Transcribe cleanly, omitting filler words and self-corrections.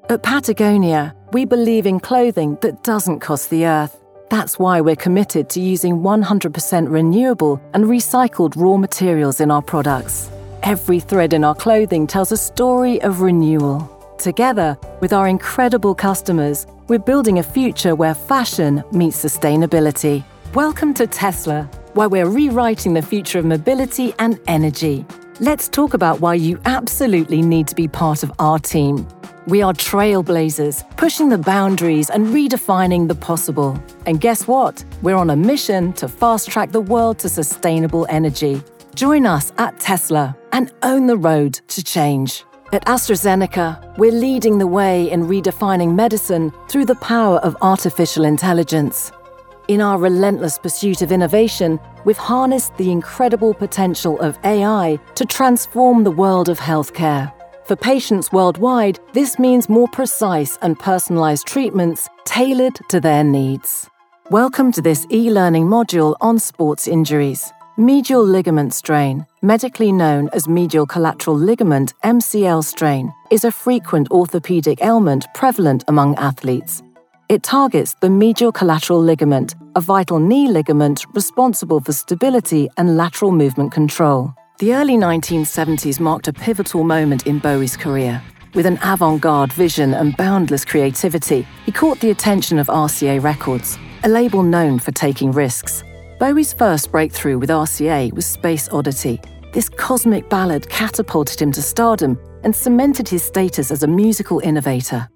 At Patagonia, we believe in clothing that doesn't cost the earth. That's why we're committed to using 100% renewable and recycled raw materials in our products. Every thread in our clothing tells a story of renewal. Together, with our incredible customers, we're building a future where fashion meets sustainability. Welcome to Tesla, where we're rewriting the future of mobility and energy. Let's talk about why you absolutely need to be part of our team. We are trailblazers, pushing the boundaries and redefining the possible. And guess what? We're on a mission to fast-track the world to sustainable energy. Join us at Tesla and own the road to change. At AstraZeneca, we're leading the way in redefining medicine through the power of artificial intelligence. In our relentless pursuit of innovation, we've harnessed the incredible potential of AI to transform the world of healthcare. For patients worldwide, this means more precise and personalized treatments tailored to their needs. Welcome to this e-learning module on sports injuries. Medial ligament strain, medically known as medial collateral ligament (MCL) strain, is a frequent orthopedic ailment prevalent among athletes. It targets the medial collateral ligament, a vital knee ligament responsible for stability and lateral movement control. The early 1970s marked a pivotal moment in Bowie's career. With an avant-garde vision and boundless creativity, he caught the attention of RCA Records, a label known for taking risks. Bowie's first breakthrough with RCA was Space Oddity. This cosmic ballad catapulted him to stardom and cemented his status as a musical innovator.